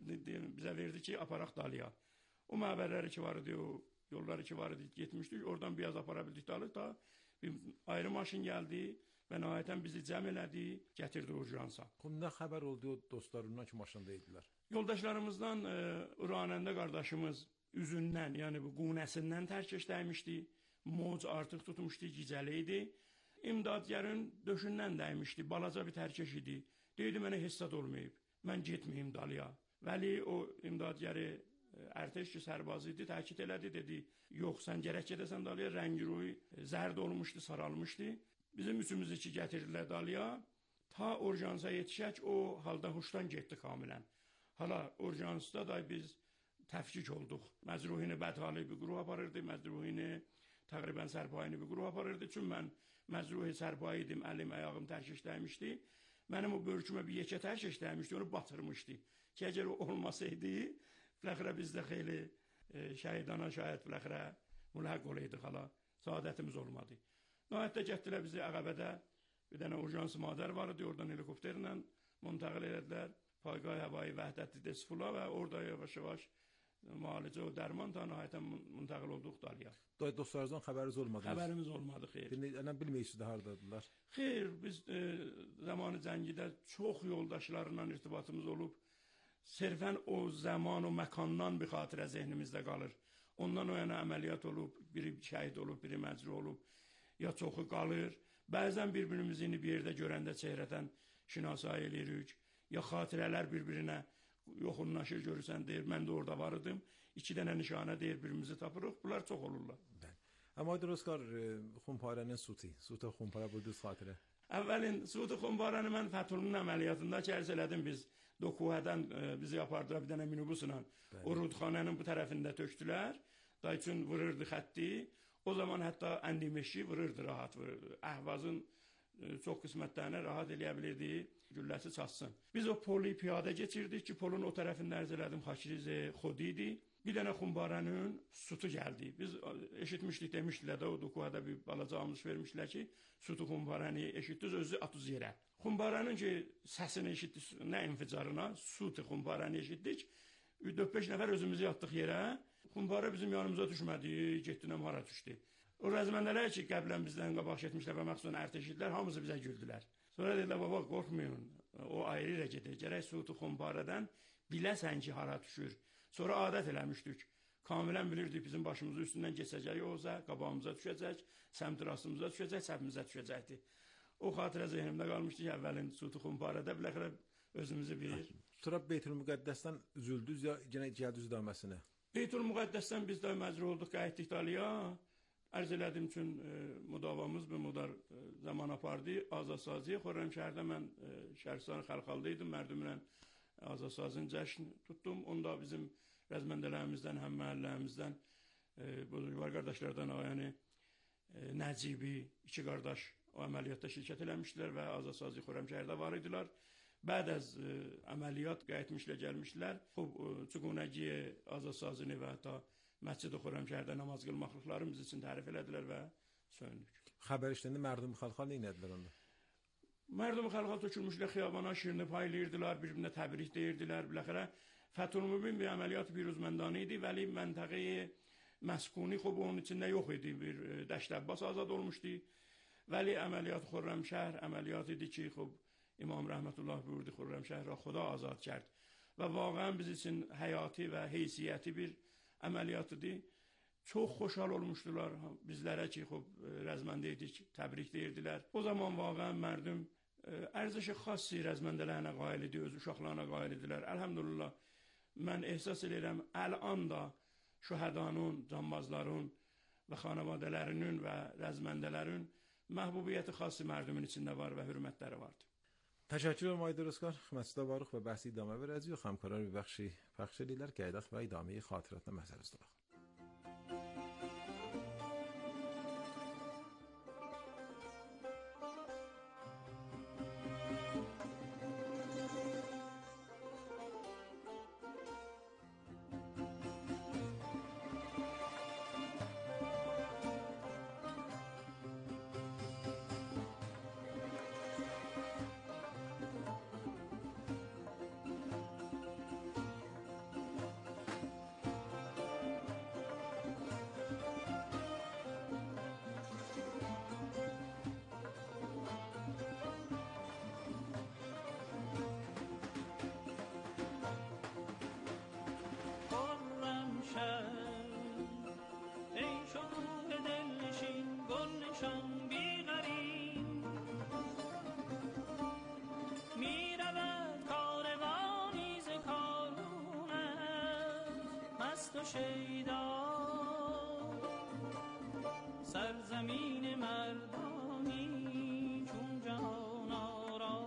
bizə verdi ki, aparaq Dalıya. O məbərləri ki var idi, o yolları ki var idi, getmişdik. Oradan biraz apara bildik Dalı da bir ayrı maşın gəldi və nəhayətən bizi cəm elədi, gətirdi urjansa. Nə xəbər oldu o dostlarından ki maşında idilər? Yoldaşlarımızdan Uranəndə qardaşımız üzündən, yəni bu qunəsindən tərkeş dəymişdi. Moc artıq tutmuşdu, gicəli idi. İmdadgərin döşündən dəymişdi, balaca bir tərkeş idi. Deyirdi, mənə hissat olmayıb, mən getməyim Dalıya. Vəli o imdadgəri ərtəş ki, sərbazı idi, təkid elədi, dedi, yox, sən gərək gedəsən Dalıya, rəngi ruy zərd olmuşdu, saralmışdı. Bizim üçümüzü ki, gətirdilər Dalıya, ta urjansa yetişək, o halda huşdan getdi kamilən. Hala urjansda da biz təfkik olduq. Məcruhini bədhalı bir quruh aparırdı, məcruhini təqribən sərpayını bir quruh aparırdı. Çünki mən məcruhi sərpayı idim, əlim, ayağım tərkeş dəymişdi. Mənim o börkümə bir yekə tərkeş dəymişdi, onu batırmışdı. Ki, əgər o olmasaydı, fləxrə bizdə xeyli şəhidana şayət fləxrə mülhəq olaydı hala. Saadətimiz olmadı. Nəhayətdə getdilər bizi Əqəbədə, bir dənə urjans madər var idi, oradan helikopterlə müntəqil elədilər. Paygah Həvai Vəhdət Desfula və orada yavaş-yavaş müalicə və dərman ta nəhayətən müntəqil olduq Dalıya. Dostlarınızdan xəbəriniz olmadı? Xəbərimiz olmadı, xeyr. Bilməyirsiniz də hardadılar? Xeyr, biz zamanı cəngidə çox yoldaşlarla irtibatımız olub. Sırfən o zaman, o məkandan bir xatirə zehnimizdə qalır. Ondan o yana əməliyyat olub, biri şəhid olub, biri məcruh olub, ya çoxu qalır. Bəzən bir-birimizi bir yerdə görəndə çehrədən şinasayı eləyirik. Ya xatirələr bir-birinə yoxunlaşır, görürsən, deyir, mən də orada var idim. 2 dənə nişanə deyir, birimizi tapırıq. Bunlar çox olurlar. Amma Dürüskar, Xumparənin Sutu Xumpara buyurdunuz xatirə. Əvvəlin Sutu Xumparəni mən Fətulunun əməliyyatında kərz elədim biz. Dokuhədən bizi apardılar bir dənə minibusla. O rudxanənin bu tərəfində tökdülər. Da üçün vururdu xətti. O zaman hətta Əndimeşi vururdu, rahat vururdu. Əhvazın çox qismətlərini rahat eləyə bilirdi, gülləsi çatsın. Biz o poli piyada geçirdik ki, polun o tərəfində ərz elədim, Xaçiriz Xodi idi. Bir dənə Xumparənin Sutu gəldi. Biz eşitmişdik, demişdilər də o Dokuhədə bir balaca almış vermişdilər ki, Sutu Xumparəni eşitdiniz, özü atız yerə. Xumparənin ki, səsini eşitdik, nə inficarına, Sutu Xumparəni eşitdik. 4-5 nəfər özümüzü yatdıq yerə. Xumparə bizim yanımıza düşmədi, getdinəm hara düşdü. O rəzməndələr ki, qəblən bizdən qabaq getmişlər və məxsusən ərtəşidlər, hamısı bizə güldülər. Sonra dedilər, baba, qorxmayın, o ayrı ilə gedir. Gərək Sutu Xumparədən biləsən ki, hara düşür. Sonra adət eləmişdik. Kamilən bilirdik, bizim başımızın üstündən keçəcək oza, qabağımıza düşəcək, səmt rastımıza düşəcək, səhvimizə düşəcəkdi. O xatirə zehnimdə qalmışdı ki, əvvəlin Sutu Xumparədə biləxərə özümüzü bilir. Sonra Beytülmüqəddəsdən üzüldünüz ya gəldiniz idaməsinə? Beytülmüqəddəsdən biz də məcruh olduq, qayıtdıq Dalıya. Ərz elədim üçün müdavamız bu müdar zaman apardı. Azadsaziyə Xürrəmşəhərdə mən Şərqistan Xəlxalda idim, mərdümlə Azadsazın cəşn tutdum. Onda bizim rəzməndələrimizdən, həm məhəllərimizdən, buzurgvar qardaşlardan yəni Nəcibi, 2 qardaş o əməliyyatda şirkət eləmişdilər və Azadsazi Xürrəmşəhərdə var idilər. Bəd az əməliyyat qayıtmışlar, gəlmişlər. Çuqunəgiyə Azadsazını və hətta Məscid-i Xürrəmşəhərdə namaz qılmaqlıqlarını biz üçün tərif elədilər və söyündük. Xəbər işləndə mərdum xalqlar nə edədilər onda? Mərdum xalqlar tökülmüşlər xiyabana, şirini paylayırdılar, bir-birinə təbrik deyirdilər. Biləxərə Fətulmubin bir əməliyyat Piruzməndani idi, vəli məntəqəyi məskuni onun içində yox idi. Bir Dəşt Əbbas azad olmuşdu. Vəli əməliyyat Xürrəmşəhər əməliyyat idi ki, İmam Rəhmətullah buyurdu, Xürrəmşəhər Xuda azad kərd. Və vaqəən biz üçün həyati və heysiyyəti bir əməliyyat idi. Çox xoşhal olmuşdular bizlərə ki, rəzməndə idik, təbrik deyirdilər. O zaman vaqəən mərdum ərziş-i xassi rəzməndələrinə qail idi, öz uşaqlarına qail idilər. Əlhəmdülillah, mən ehsas edirəm, əl-an da şühədanın, canbazların və xanavadələrinin və rəzməndələrin məhbubiyyəti xassi mərdumun içində var və hürmətləri vardı. Təşəkkür ederim Ay Dürüskar. Xidmətçidə varıq və bəhsi idamə verəcəyik. Həmkarlar bir bəxşi pəxş edirlər, qeydaq və idaməyi xatiratına məsələsi duraq. مست و شیدا سرزمین مردانی چون جهان آرا.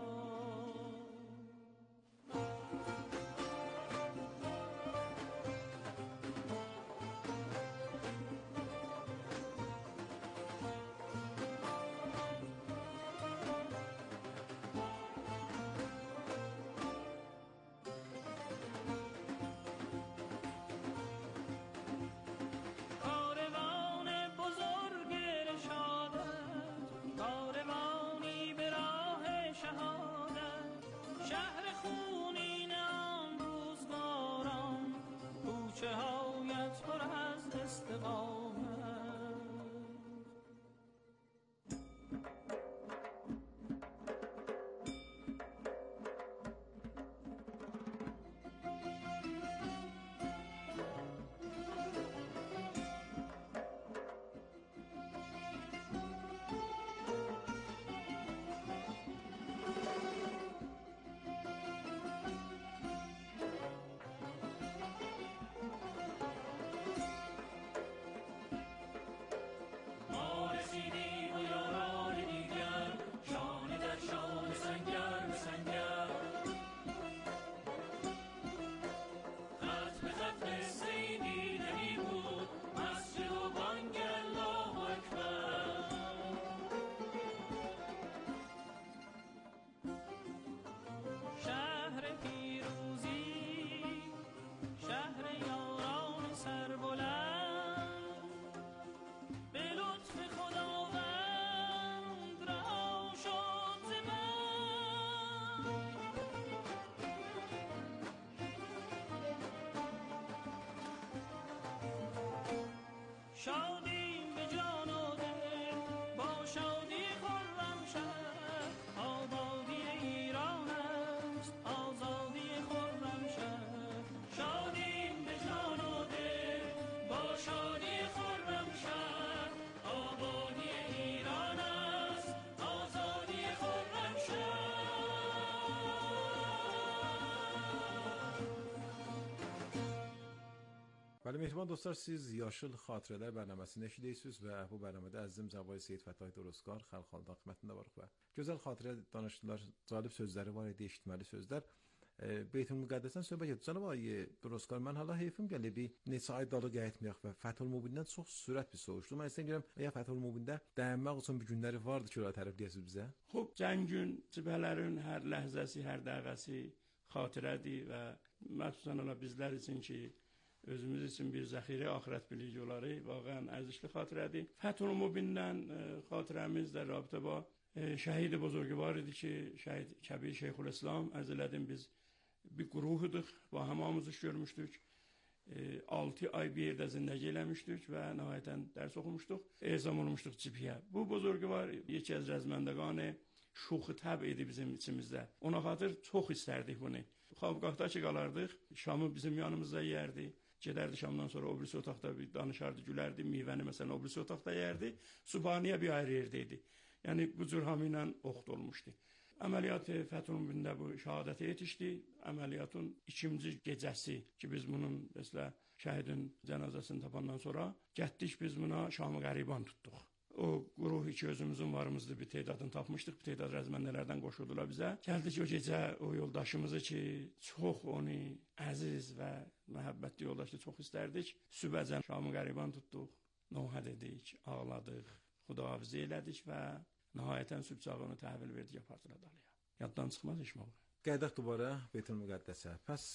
شادیم به جان و دل با شادی خرم شهر، آبادی ایران است آزادی خرم شهر. شادیم به جان و دل با شادی خرم شهر، آبادی ایران است آزادی خرم شهر. بله مهربان دوستlar siz Yaşıl Xatirələr bərnaməsini eşidirsiniz və bu bərnamədə əzizim Cəvahir Seyid Fəttahi Duruzkar xalq halında xidmətində varıq və gözəl xatirə danışdılar, cəlib sözləri var idi, eşitməli sözlər. Beytül Müqəddəsdən söhbət etdi. Cənab Ağay Duruzkar, mən hala heyfim gəlir bir neçə ay dalı qayıtmayaq və Fəthül Mubindən çox sürət bir soruşdum. Mən istəyirəm ya Fəthül Mubində dayanmaq üçün bir günləri vardı ki, ora tərəfləyəsiniz bizə. خب جنگün cibhələrin hər ləhzəsi, hər dəqiqəsi xatirədir və məxsusən ola bizlər üçün ki özümüz üçün bir zəxirə axirət biliyi oları vaqəən ərzişli xatirədir. Fəthül Mubindən xatirəmiz də rabitə با şəhid buzurgvar idi ki, şəhid Kəbir Şeyxülislam ərz elədim biz bir quruhuduq, ba hamamızı görmüşdük. 6 ay bir yerdə zindəgi eləmişdik və nəhayətən dərs oxumuşduq. Ezam olmuşduq cibhəyə. Bu buzurgvar yeki az rəzməndəqanı şuxu təb idi bizim içimizdə. Ona xatır çox istərdik bunu. Xabqahda ki qalardıq, şamı bizim yanımızda yerdi. Gedərdi şamdan sonra o birisi otaqda bir danışardı, gülərdi, meyvəni məsələn o birisi otaqda yerdi. Subhaniyə bir ayrı yerdəydi. Yəni bu cür hamı ilə oxud olmuşdu. Əməliyyat Fəthül Mubində bu şəhadətə yetişdi. Əməliyyatın ikinci gecəsi ki biz bunun məsələ şəhidin cənazəsini tapandan sonra getdik biz buna Şamı qəriban tutduq. O quruh iki özümüzün varımızdı, bir tedadını tapmışdıq, bir tedad rəzməndələrdən qoşuldular bizə. Gəldik o gecə o yoldaşımızı ki çox onu əziz və məhəbbətli yoldaşı çox istərdik. Sübhəcən Şamı qəriban tutduq, nohə dedik, ağladıq, xudahafizi elədik və nəhayətən sübh çağı onu təhvil verdik, apardılar dalıya. Yaddan çıxmaz işim o. Qədək dubara Beytül Müqəddəsə. Pəs